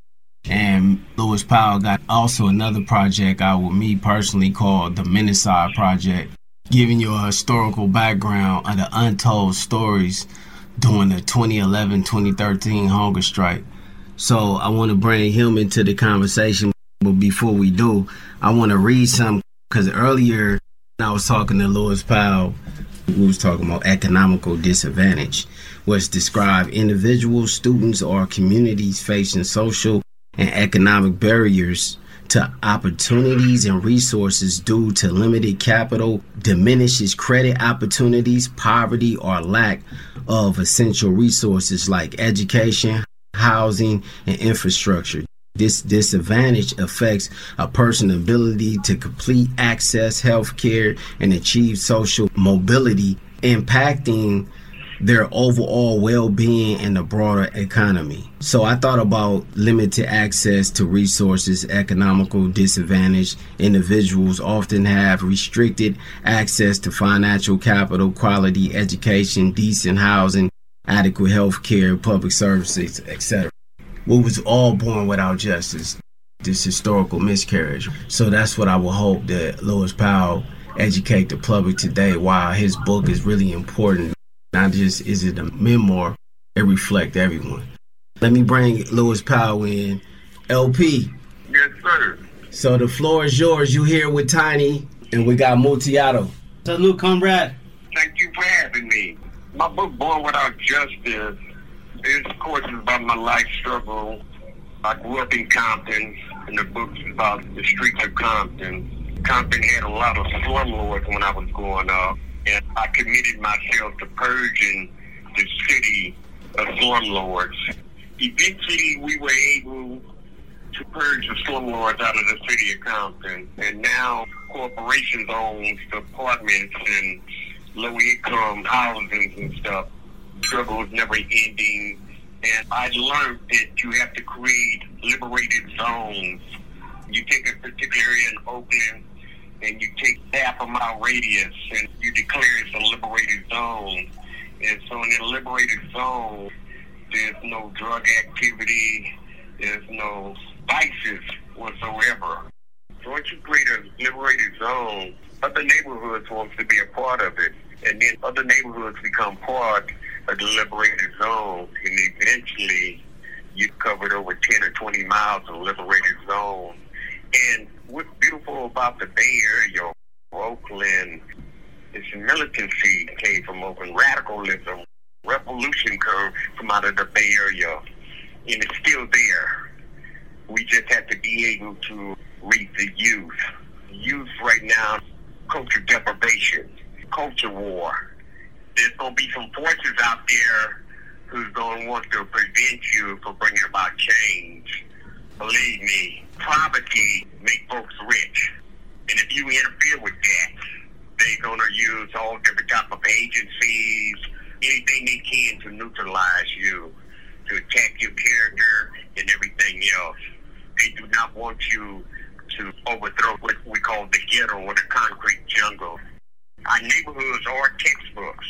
and Lewis Powell got also another project out with me personally called the Menacide Project, giving you a historical background of the untold stories during the twenty eleven twenty thirteen hunger strike. So I want to bring him into the conversation, but before we do, I want to read something, because earlier I was talking to Lewis Powell, we was talking about economical disadvantage, which describe individuals, students, or communities facing social and economic barriers to opportunities and resources due to limited capital, diminishes credit opportunities, poverty, or lack of essential resources like education, housing, and infrastructure. This disadvantage affects a person's ability to complete access healthcare and achieve social mobility, impacting their overall well-being and the broader economy. So I thought about limited access to resources, economical disadvantage. Individuals often have restricted access to financial capital, quality education, decent housing, adequate health care, public services, et cetera. We was all born without justice, this historical miscarriage. So that's what I would hope that Lewis Powell educate the public today, why his book is really important. Not just is it a memoir, it reflects everyone. Let me bring Lewis Powell in. L P. Yes, sir. So the floor is yours. You here with Tiny, and we got Mutiato. Salute, comrade. Thank you for having me. My book, Born Without Justice, is, of course, is about my life struggle. I grew up in Compton, and the book is about the streets of Compton. Compton had a lot of slumlords when I was growing up, and I committed myself to purging the city of slumlords. Eventually, we were able to purge the slumlords out of the city of Compton, and now corporations own the apartments and low-income housings and stuff. Struggle is never ending, and I learned that you have to create liberated zones. You take a particular area in Oakland, and you take half a mile radius, and you declare it's a liberated zone. And so in a liberated zone, there's no drug activity, there's no vices whatsoever. So once you create a liberated zone, other neighborhoods want to be a part of it, and then other neighborhoods become part of the liberated zone, and eventually you've covered over ten or twenty miles of liberated zone. And what's beautiful about the Bay Area, Oakland, is militancy came from Oakland, radicalism, revolution came from out of the Bay Area, and it's still there. We just have to be able to reach the youth. Youth right now, culture deprivation, culture war. There's going to be some forces out there who's going to want to prevent you from bringing about change. Believe me, poverty makes folks rich. And if you interfere with that, they're going to use all different type of agencies, anything they can to neutralize you, to attack your character and everything else. They do not want you to overthrow what we call the ghetto or the concrete jungle. Our neighborhoods are textbooks.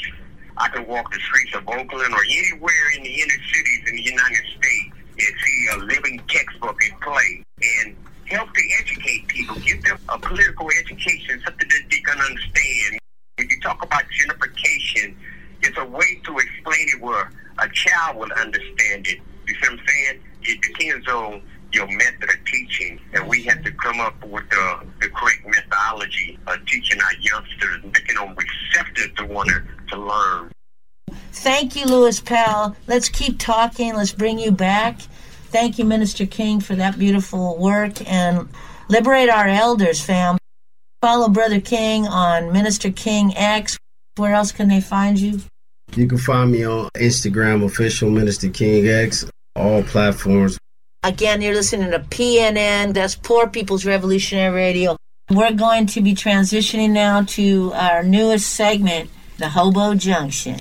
I can walk the streets of Oakland or anywhere in the inner cities in the United States and see a living textbook in play and help to educate people, give them a political education, something that they can understand. When you talk about gentrification, it's a way to explain it where a child will understand it. You see what I'm saying? It depends on your method of teaching, and we have to come up with the, the correct methodology of teaching our youngsters, making them receptive to want to, to learn. Thank you, Louis Powell. Let's keep talking. Let's bring you back. Thank you, Minister King, for that beautiful work, and liberate our elders, fam. Follow Brother King on Minister King X. Where else can they find you? You can find me on Instagram, official Minister King X, all platforms. Again, you're listening to P N N, that's Poor People's Revolutionary Radio. We're going to be transitioning now to our newest segment, the Hobo Junction.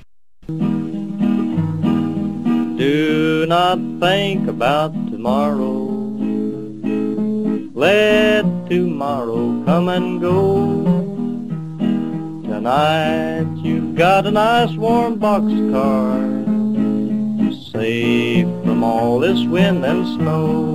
Do not think about tomorrow. Let tomorrow come and go. Tonight you've got a nice warm boxcar, safe from all this wind and snow.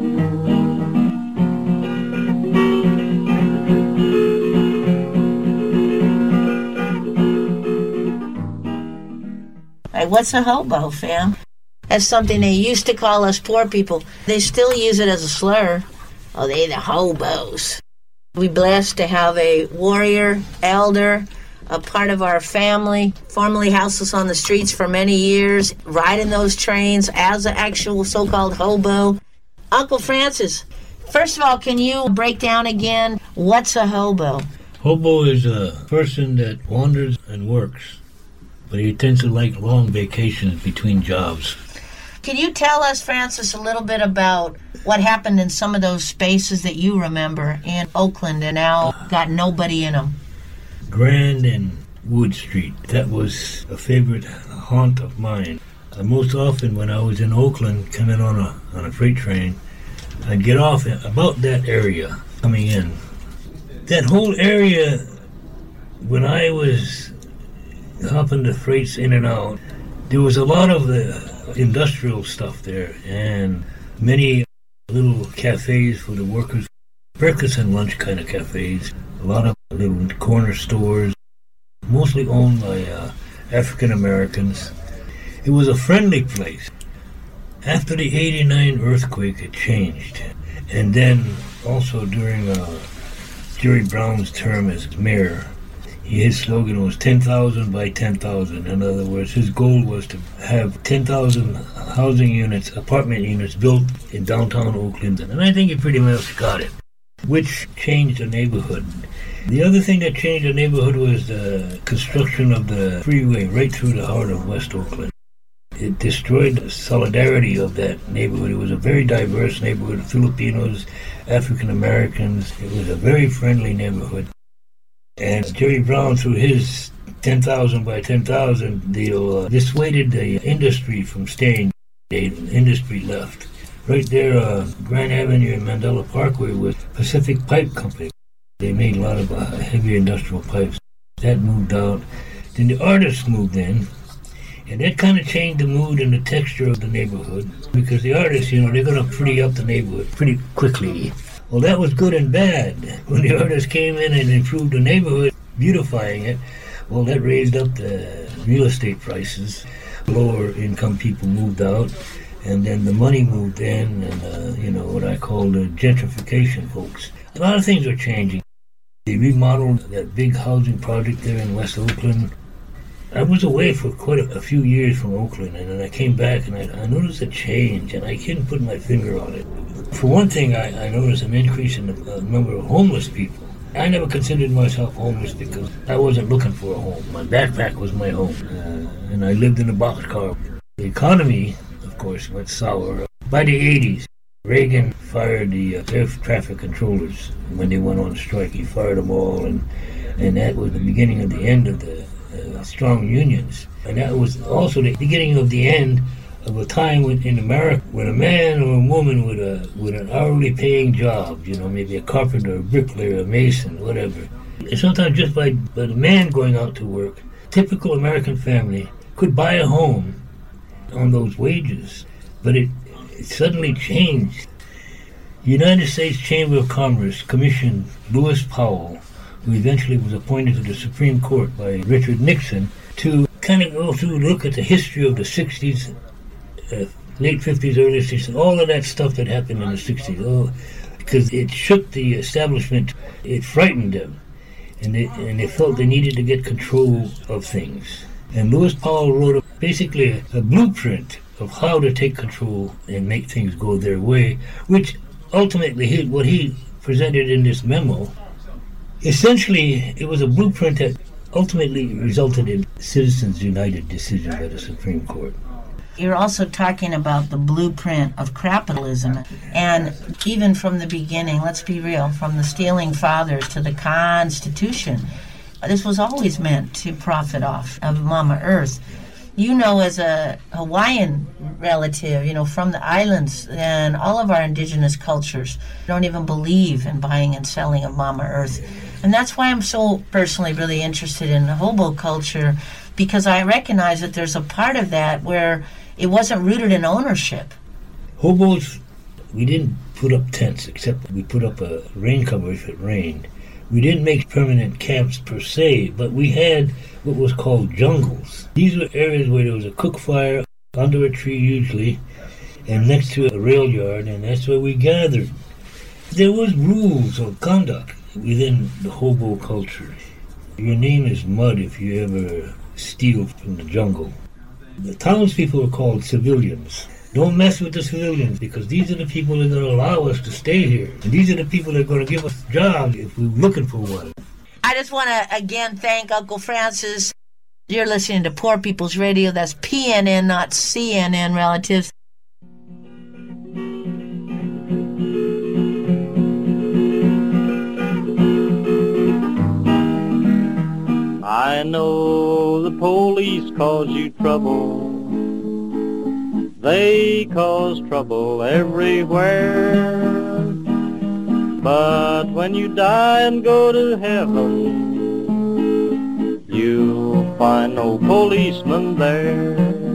Hey, what's a hobo, fam? That's something they used to call us poor people. They still use it as a slur. Oh, they the hobos. We're blessed to have a warrior, elder, a part of our family, formerly houseless on the streets for many years, riding those trains as an actual so-called hobo. Uncle Francis, first of all, can you break down again what's a hobo? Hobo is a person that wanders and works, but he tends to like long vacations between jobs. Can you tell us, Francis, a little bit about what happened in some of those spaces that you remember in Oakland and now got nobody in them? Grand and Wood Street, that was a favorite haunt of mine. Uh, most often when I was in Oakland coming on a, on a freight train, I'd get off at about that area coming in. That whole area, when I was hopping the freights in and out, there was a lot of the industrial stuff there and many little cafes for the workers, breakfast and lunch kind of cafes, a lot of little corner stores, mostly owned by uh, African Americans. It was a friendly place. After the eighty-nine earthquake, it changed. And then also during uh, Jerry Brown's term as mayor, his slogan was ten thousand by ten thousand. In other words, his goal was to have ten thousand housing units, apartment units built in downtown Oakland. And I think he pretty much got it, which changed the neighborhood. The other thing that changed the neighborhood was the construction of the freeway right through the heart of West Oakland. It destroyed the solidarity of that neighborhood. It was a very diverse neighborhood, Filipinos, African Americans. It was a very friendly neighborhood. And Jerry Brown, through his ten thousand by ten thousand deal, uh, dissuaded the industry from staying. The industry left. Right there, uh, Grand Avenue and Mandela Parkway was Pacific Pipe Company. They made a lot of uh, heavy industrial pipes. That moved out. Then the artists moved in. And that kind of changed the mood and the texture of the neighborhood. Because the artists, you know, they're going to pretty up the neighborhood pretty quickly. Well, that was good and bad. When the artists came in and improved the neighborhood, beautifying it, well, that raised up the real estate prices. Lower income people moved out, and then the money moved in, and, uh, you know, what I call the gentrification folks. A lot of things are changing. They remodeled that big housing project there in West Oakland. I was away for quite a, a few years from Oakland, and then I came back, and I, I noticed a change, and I couldn't put my finger on it. For one thing, I, I noticed an increase in the uh, number of homeless people. I never considered myself homeless because I wasn't looking for a home. My backpack was my home, uh, and I lived in a boxcar. The economy, of course, went sour. By the eighties, Reagan fired the uh, air traffic controllers when they went on strike. He fired them all, and, and that was the beginning of the end of the uh, strong unions. And that was also the beginning of the end of a time when, in America when a man or a woman with a with an hourly paying job, you know, maybe a carpenter, a bricklayer, a mason, whatever. And sometimes just by, by the man going out to work, typical American family could buy a home on those wages, but it, it suddenly changed. The United States Chamber of Commerce commissioned Lewis Powell, who eventually was appointed to the Supreme Court by Richard Nixon, to kind of go through, look at the history of the sixties, uh, late fifties, early sixties, all of that stuff that happened in the sixties, oh, because it shook the establishment, it frightened them, and they, and they felt they needed to get control of things. And Lewis Powell wrote a, basically a, a blueprint of how to take control and make things go their way, which ultimately he, what he presented in this memo, essentially it was a blueprint that ultimately resulted in Citizens United decision by the Supreme Court. You're also talking about the blueprint of capitalism. And even from the beginning, let's be real, from the stealing fathers to the Constitution, this was always meant to profit off of Mama Earth. You know, as a Hawaiian relative, you know, from the islands and all of our indigenous cultures don't even believe in buying and selling of Mama Earth. And that's why I'm so personally really interested in the hobo culture, because I recognize that there's a part of that where it wasn't rooted in ownership. Hobos, we didn't put up tents, except we put up a rain cover if it rained. We didn't make permanent camps per se, but we had what was called jungles. These were areas where there was a cook fire under a tree usually, and next to a rail yard, and that's where we gathered. There was rules of conduct within the hobo culture. Your name is mud if you ever steal from the jungle. The townspeople are called civilians. Don't mess with the civilians, because these are the people that are going to allow us to stay here. And these are the people that are going to give us jobs if we're looking for one. I just want to again thank Uncle Francis. You're listening to Poor People's Radio. That's P N N, not C N N, relatives. I know the police cause you trouble. They cause trouble everywhere. But when you die and go to heaven, you'll find no policeman there.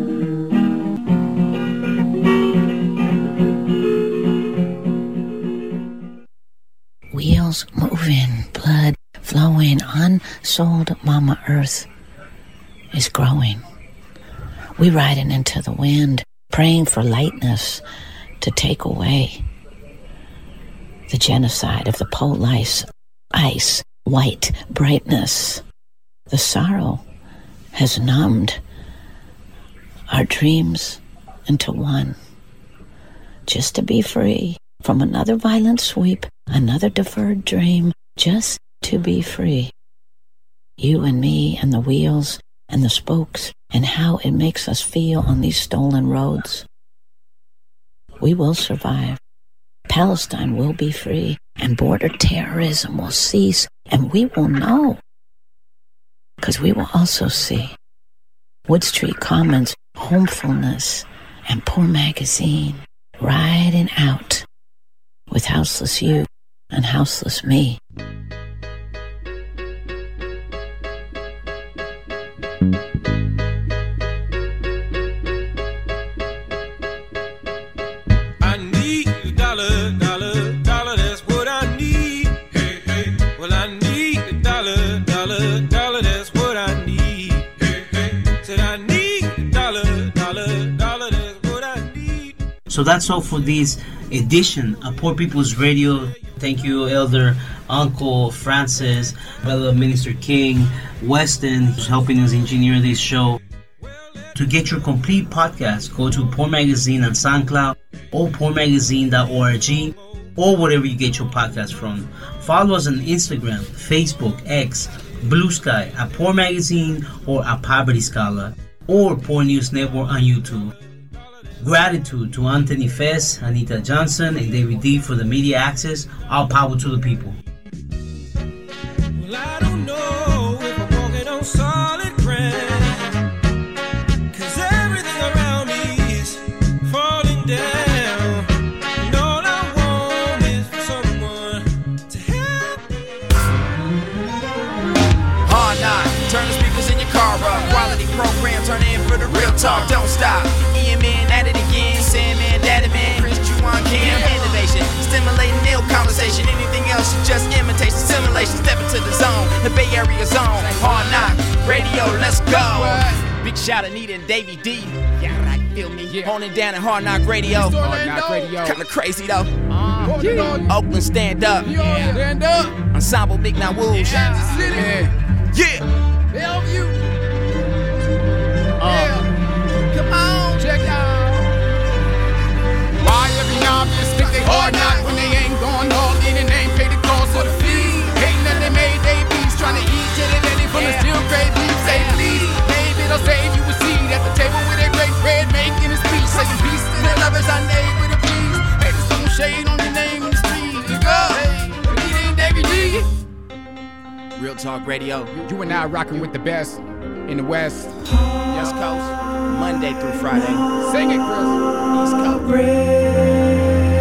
Wheels moving, blood flowing, unsold Mama Earth is growing. We riding into the wind, praying for lightness to take away the genocide of the police, ice, white brightness. The sorrow has numbed our dreams into one, just to be free from another violent sweep, another deferred dream, just to be free. You and me and the wheels and the spokes and how it makes us feel on these stolen roads. We will survive. Palestine will be free, and border terrorism will cease, and we will know. Because we will also see Wood Street Commons, Homefulness, and Poor Magazine riding out with houseless you and houseless me. I need a dollar, dollar, dollar, that's what I need. Hey, hey. Well, I need a dollar, dollar, dollar, that's what I need. Hey, hey. Said I need a dollar, dollar, dollar, that's what I need. So that's all for this edition of Poor People's Radio. Thank you, Elder Uncle Francis, Brother Minister King, Weston, who's helping us engineer this show. To get your complete podcast, go to Poor Magazine on SoundCloud or poor magazine dot org or wherever you get your podcast from. Follow us on Instagram, Facebook, X, Blue Sky, at Poor Magazine or at Poverty Scholar, or Poor News Network on YouTube. Gratitude to Anthony Fess, Anita Johnson, and David D for the media access. All power to the people. Well, I don't know if I'm walking on solid ground, 'cause everything around me is falling down. And all I want is for someone to help me. Hard knock, turn the speakers in your car up. Real talk, don't stop. Ian Man at it again. Sandman, Daddy Man, Chris Juwan Kim. Innovation, stimulating ill conversation. Anything else is just imitation. Simulation, step into the zone. The Bay Area zone. Hard Knock Radio, let's go. Big shout out Nita and Davey D. Yeah, right, feel me? Yeah. Holding down at Hard Knock Radio. Hard Knock Radio. Kinda crazy though. Uh, yeah. Oakland, stand up. Yeah. Stand up. Ensemble, Big Now Wolves. Kansas City. Yeah. Yeah. Bellevue. Uh. Yeah. Come on, check out. Why every obvious think they hard knock when they ain't going all in and ain't pay the cost of the fee? Hating that they made they beats trying to eat, get it ready from the still great beef. Say please, maybe it'll save you a seat at the table with a great bread making a speech. Say some peace to the lovers I named with a please. Hey, there's some shade on your name in the street. You go, hey, Nita and Davey D. Real Talk Radio. You and I rocking with the best in the West. West Coast, Monday through Friday. Sing it, Chris. East Coast.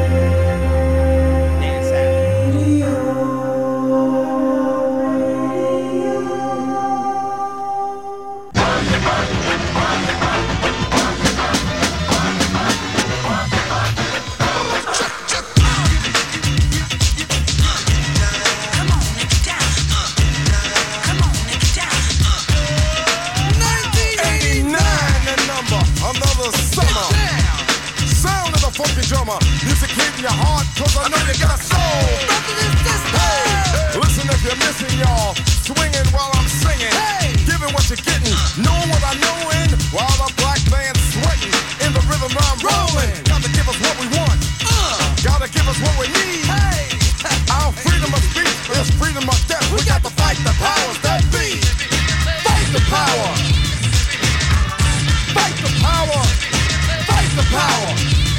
Music hitting your heart, cause I know you got soul. Hey, listen if you're missing, y'all. Swinging while I'm singing. Hey, giving what you're getting. Knowing what I know in. While the black band's sweating. In the rhythm I'm rolling. Gotta give us what we want. Uh, gotta give us what we need. Hey, our freedom of speech is freedom of death. We got to fight the powers that be. Fight the power. Fight the power. Fight the power.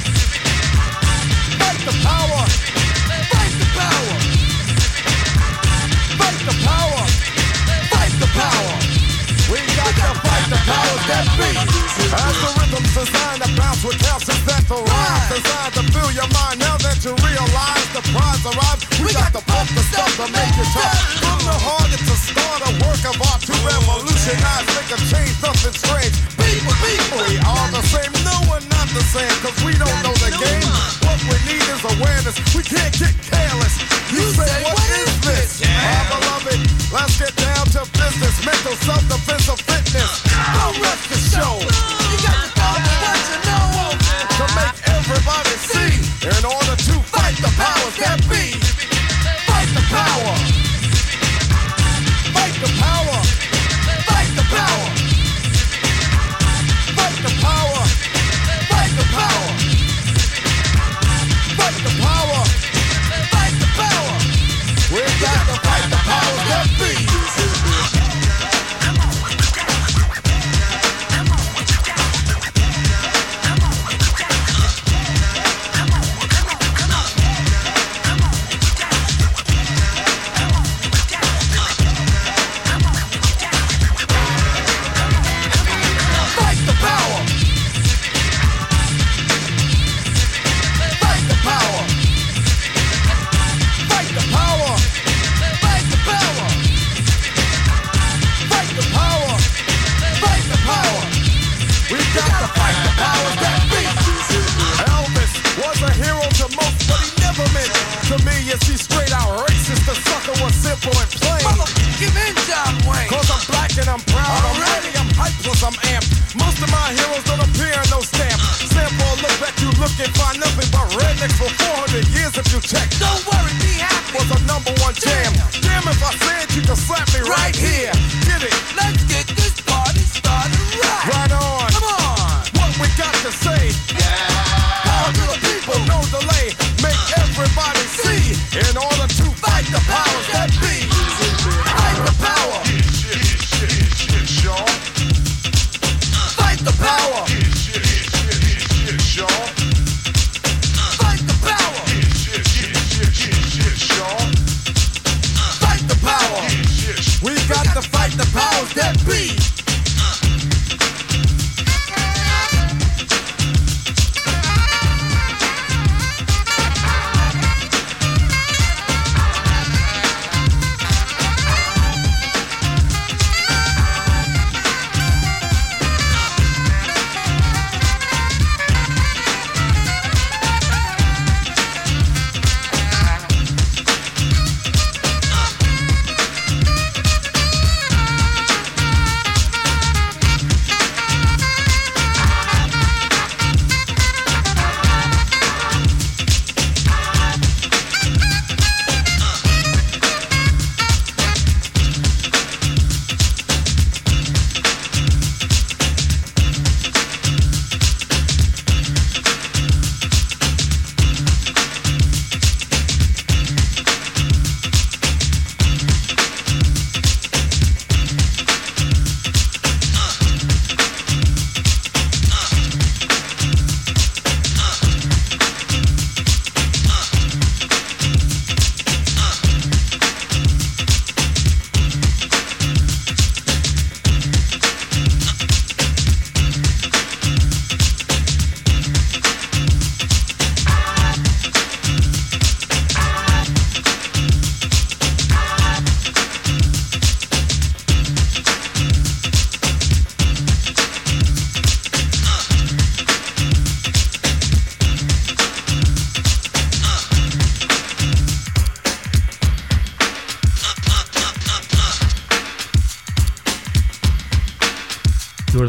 Fight the power! Fight the power! Fight the power! Fight the power! We got to fight the powers that be! As the rhythm's designed to bounce with calcium that the rhymes designed to fill your mind. Now that you realize the prize arrives, we got to pump the stuff to make it tough. From the heart, it's a start, a work of art to revolutionize, make a change, something strange. People, people, we are the same. No, we're not the same, cause we don't know the game. What we need is awareness. We can't get careless. You say, what is this? My beloved, let's get down to business. Mental self-defense of fitness. Don't rush the show. You got to go with what you know. To make everybody see. In order to fight the powers that be. Fight the power. Fight the power. Fight the power. Fight the power. Fight the power. Fight the power. Fight the power. We got to fight the powers that be.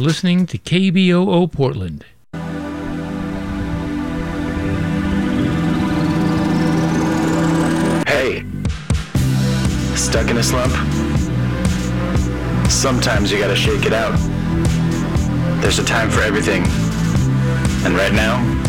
listening to K B O O Portland. Hey, stuck in a slump? Sometimes you gotta shake it out. There's a time for everything. And right now,